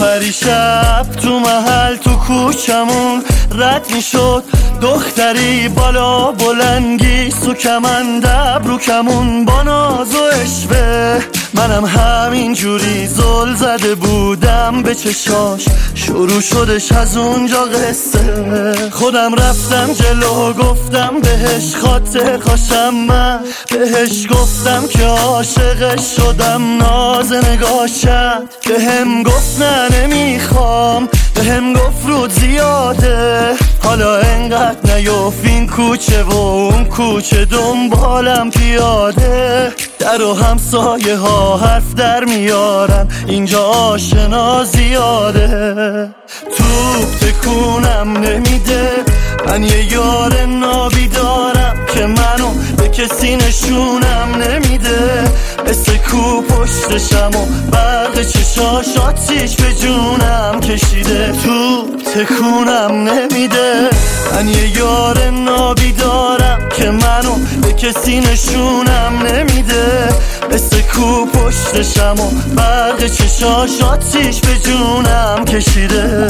پریشب تو محل تو کوچمون رد میشد دختری بالا بلنگی و کمند ابرو کمون با ناز و اشوه. منم همین جوری زل زده بودم به چشاش، شروع شدش از اونجا قصه. خودم رفتم جلو گفتم بهش خاطر خاشم، من بهش گفتم که عاشقش شدم، ناز نگاه کرد بهم گفت نه نمیخوام، بهم گفت رود زیاده، حالا انقدر نیفت این کوچه و اون کوچه دنبالم پیاده. در و همسایه ها حرف در میارن اینجا آشنا زیاده. توپ تکونم نمیده، من یه یار نابی دارم که منو به کسی نشونم نمیده. مثل کو پشتشم و برق چشاش آتیش به جونم کشیده. توپ تکونم نمیده، من یه یار نابی دارم که منو به کسی نشونم نمیده. مثل کو پشتشم و برق چشاش آتیش به جونم کشیده.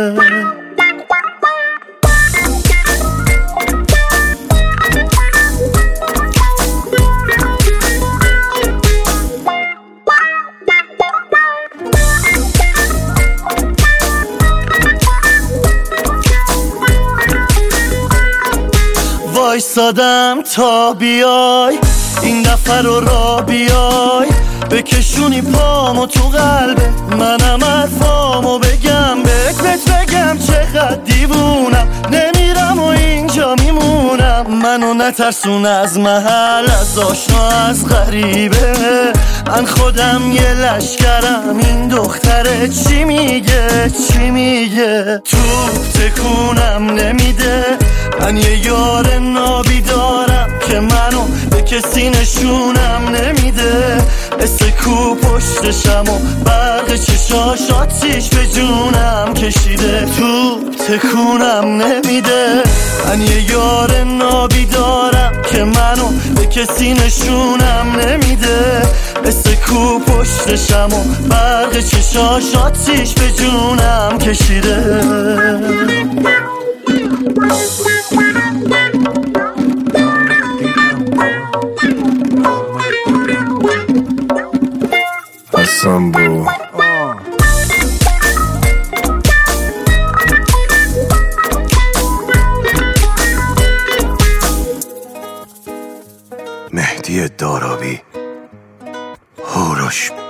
وایسادم تا بیای این دفعه رو را بیای، بکشونی پامو تو قلبه منم حرفامو بگم بهت بگم چقدر دیوونم، نمیرم و اینجا میمونم. منو نترسون از محل، از آشنا، از غریبه، من خودم یه لشکرم. این دختره چی میگه چی میگه؟ توپ تکونم نمیده، من یه یار نابی دارم که منو به کسی نشونم نمیده. مثل کو پشتشم و برق چشاش آتیش به جونم کشیده. توپ تکونم نمیده، من یه یار نابی دارم که منو به کسی نشونم نمیده. مثل کو پشتشم و برق چشاش آتیش به جونم کشیده. Sambo مهدی دارابی، هوروش